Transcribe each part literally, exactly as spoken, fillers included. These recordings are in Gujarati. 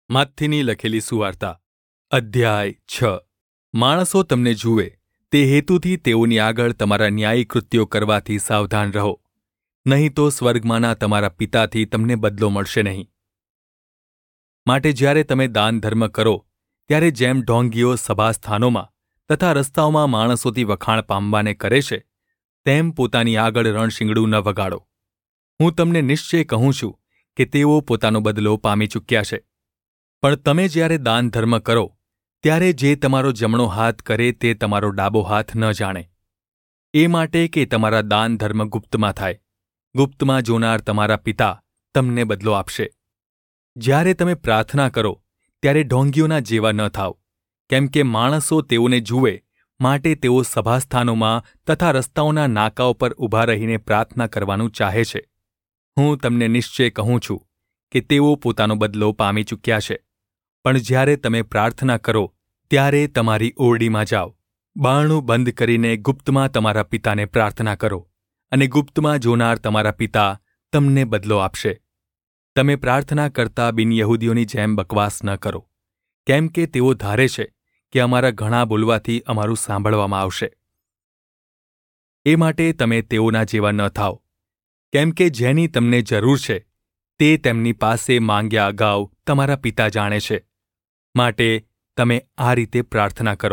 માથીની લખેલી સુવાર્તા અધ્યાય છ. માણસો તમને જુએ તે હેતુથી તેઓની આગળ તમારા ન્યાયી કૃત્યો કરવાથી સાવધાન રહો, નહીં તો સ્વર્ગમાંના તમારા પિતાથી તમને બદલો મળશે નહીં. માટે જ્યારે તમે દાન ધર્મ કરો ત્યારે જેમ ઢોંગીઓ સભાસ્થાનોમાં તથા રસ્તાઓમાં માણસોથી વખાણ પામવાને કરે છે, તેમ પોતાની આગળ રણશીંગડું ન વગાડો. હું તમને નિશ્ચય કહું છું કે તેઓ પોતાનો બદલો પામી ચૂક્યા છે. પણ તમે જ્યારે દાન ધર્મ કરો ત્યારે જે તમારો જમણો હાથ કરે તે તમારો ડાબો હાથ ન જાણે, એ માટે કે તમારા દાન ધર્મ ગુપ્તમાં થાય. ગુપ્તમાં જોનાર તમારા પિતા તમને બદલો આપશે. જ્યારે તમે પ્રાર્થના કરો ત્યારે ઢોંગીઓના જેવા ન થાવ, કેમ કે માણસો તેઓને જુએ માટે તેઓ સભાસ્થાનોમાં તથા રસ્તાઓના નાકાઓ પર ઊભા રહીને પ્રાર્થના કરવાનું ચાહે છે. હું તમને નિશ્ચય કહું છું કે તેઓ પોતાનો બદલો પામી ચૂક્યા છે. પણ જ્યારે તમે પ્રાર્થના કરો ત્યારે તમારી ઓરડીમાં જાઓ, બારણું બંધ કરીને ગુપ્તમાં તમારા પિતાને પ્રાર્થના કરો, અને ગુપ્તમાં જોનાર તમારા પિતા તમને બદલો આપશે. તમે પ્રાર્થના કરતા બિનયહૂદીઓની જેમ બકવાસ ન કરો, કેમ કે તેઓ ધારે છે કે અમારા ઘણા બોલવાથી અમારું સાંભળવામાં આવશે. એ માટે તમે તેઓના જેવા ન થાઓ, કેમ કે જેની તમને જરૂર છે તે તેમની પાસે માંગ્યા અગાઉ તમારા પિતા જાણે છે. માટે તમે આ રીતે પ્રાર્થના કરો: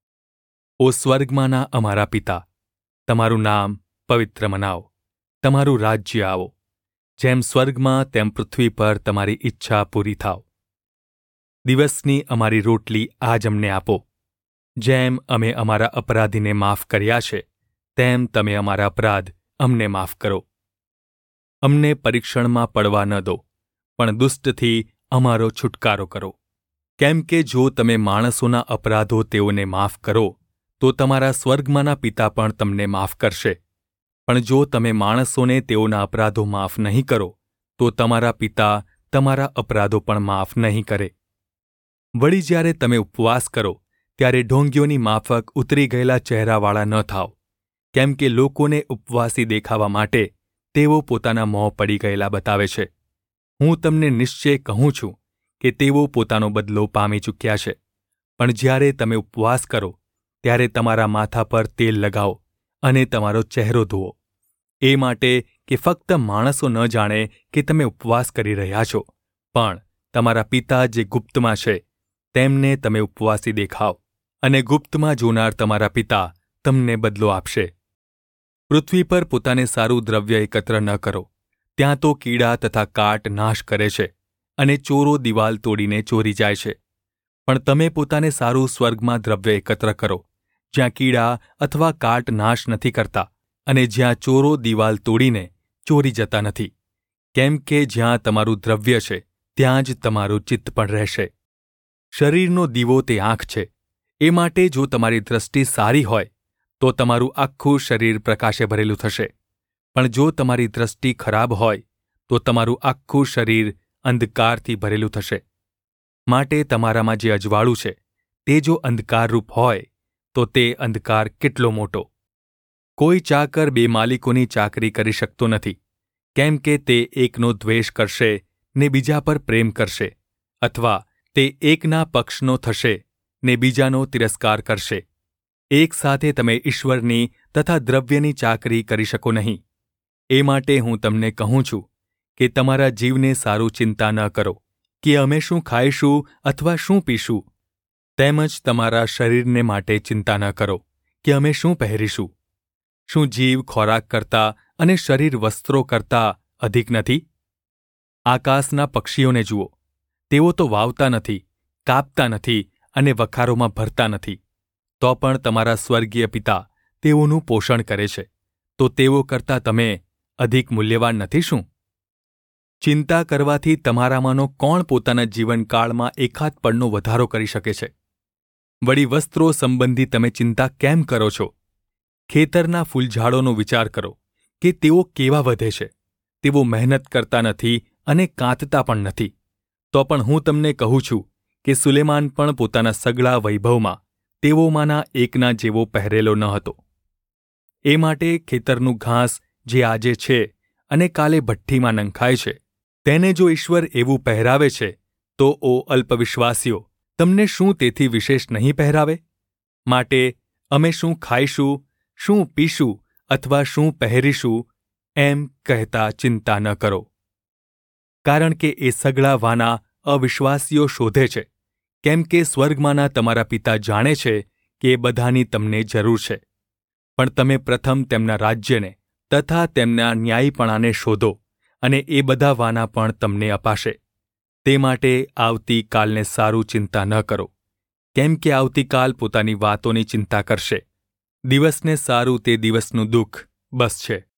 ઓ સ્વર્ગમાંના અમારા પિતા, તમારું નામ પવિત્ર મનાવો, તમારું રાજ્ય આવો. જેમ સ્વર્ગમાં તેમ પૃથ્વી પર તમારી ઈચ્છા પૂરી થાવ. દિવસની અમારી રોટલી આજ અમને આપો. જેમ અમે અમારા અપરાધીને માફ કર્યા છે, તેમ તમે અમારા અપરાધ અમને માફ કરો. અમને પરીક્ષણમાં પડવા ન દો, પણ દુષ્ટથી અમારો છુટકારો કરો. કેમ કે જો તમે માણસોના અપરાધો તેઓને માફ કરો તો તમારા સ્વર્ગમાંના પિતા પણ તમને માફ કરશે. પણ જો તમે માણસોને તેઓના અપરાધો માફ નહીં કરો તો તમારા પિતા તમારા અપરાધો પણ માફ નહીં કરે. વળી જ્યારે તમે ઉપવાસ કરો ત્યારે ઢોંગીઓની માફક ઉતરી ગયેલા ચહેરાવાળા ન થાઓ, કેમ કે લોકોને ઉપવાસી દેખાવા માટે તેઓ પોતાના મોં પડી ગયેલા બતાવે છે. હું તમને નિશ્ચય કહું છું કે તેઓ પોતાનો બદલો પામી ચૂક્યા છે. પણ જ્યારે તમે ઉપવાસ કરો ત્યારે તમારા માથા પર તેલ લગાવો અને તમારો ચહેરો ધુઓ, એ માટે કે ફક્ત માણસો ન જાણે કે તમે ઉપવાસ કરી રહ્યા છો, પણ તમારા પિતા જે ગુપ્તમાં છે તેમને તમે ઉપવાસી દેખાવ, અને ગુપ્તમાં જોનાર તમારા પિતા તમને બદલો આપશે. પૃથ્વી પર પોતાને સારું દ્રવ્ય એકત્ર ન કરો, ત્યાં તો કીડા તથા કાટ નાશ કરે છે અને ચોરો દિવાલ તોડીને ચોરી જાય છે. પણ તમે પોતાને સારું સ્વર્ગમાં દ્રવ્ય એકત્ર કરો, જ્યાં કીડા અથવા કાટ નાશ નથી કરતા અને જ્યાં ચોરો દિવાલ તોડીને ચોરી જતા નથી. કેમ કે જ્યાં તમારું દ્રવ્ય છે ત્યાં જ તમારું ચિત્ત પણ રહેશે. શરીરનો દીવો તે આંખ છે. એ માટે જો તમારી દ્રષ્ટિ સારી હોય તો તમારું આખું શરીર પ્રકાશે ભરેલું થશે. પણ જો તમારી દ્રષ્ટિ ખરાબ હોય તો તમારું આખું શરીર અંધકારથી ભરેલું થશે. માટે તમારામાં જે અજવાળું છે તે જો અંધકારરૂપ હોય તો તે અંધકાર કેટલો મોટો! કોઈ ચાકર બે માલિકોની ચાકરી કરી શકતો નથી, કેમ કે તે એકનો દ્વેષ કરશે ને બીજા પર પ્રેમ કરશે, અથવા તે એકના પક્ષનો થશે ને બીજાનો તિરસ્કાર કરશે. એક સાથે તમે ઈશ્વરની તથા દ્રવ્યની ચાકરી કરી શકો નહીં. એ માટે હું તમને કહું છું કે તમારા જીવને સારું ચિંતા ન કરો કે અમે શું ખાઈશું અથવા શું પીશું, તેમજ તમારા શરીરને માટે ચિંતા ન કરો કે અમે શું પહેરીશું. શું જીવ ખોરાક કરતાં અને શરીર વસ્ત્રો કરતાં અધિક નથી? આકાશના પક્ષીઓને જુઓ, તેઓ તો વાવતા નથી, કાપતા નથી અને વખારોમાં ભરતા નથી, તો પણ તમારા સ્વર્ગીય પિતા તેઓનું પોષણ કરે છે. તો તેઓ કરતાં તમે અધિક મૂલ્યવાન નથી શું? ચિંતા કરવાથી તમારામાંનો કોણ પોતાના જીવનકાળમાં એકાદ પળનો વધારો કરી શકે છે? વળી વસ્ત્રો સંબંધી તમે ચિંતા કેમ કરો છો? ખેતરના ફૂલઝાડોનો વિચાર કરો કે તેઓ કેવા વધે છે. તેઓ મહેનત કરતા નથી અને કાંતતા પણ નથી. તો પણ હું તમને કહું છું કે સુલેમાન પણ પોતાના સગળા વૈભવમાં તેઓમાંના એકના જેવો પહેરેલો ન હતો. એ માટે ખેતરનું ઘાસ જે આજે છે અને કાલે ભઠ્ઠીમાં નંખાય છે, તેને જો ઈશ્વર એવું પહેરાવે છે તો ઓ અલ્પવિશ્વાસીઓ, તમને શું તેથી વિશેષ નહીં પહેરાવે? માટે અમે શું ખાઈશું, શું પીશું અથવા શું પહેરીશું, એમ કહેતા ચિંતા ન કરો. કારણ કે એ સગળા વાના અવિશ્વાસીઓ શોધે છે, કેમ કે સ્વર્ગમાંના તમારા પિતા જાણે છે કે એ બધાની તમને જરૂર છે. પણ તમે પ્રથમ તેમના રાજ્યને તથા તેમના ન્યાયીપણાને શોધો, અને એ બધા વાના પણ તમને અપાશે. તે માટે આવતીકાલને સારું ચિંતા ન કરો, કેમ કે આવતીકાલ પોતાની વાતોની ચિંતા કરશે. દિવસને સારું તે દિવસનું દુઃખ બસ છે.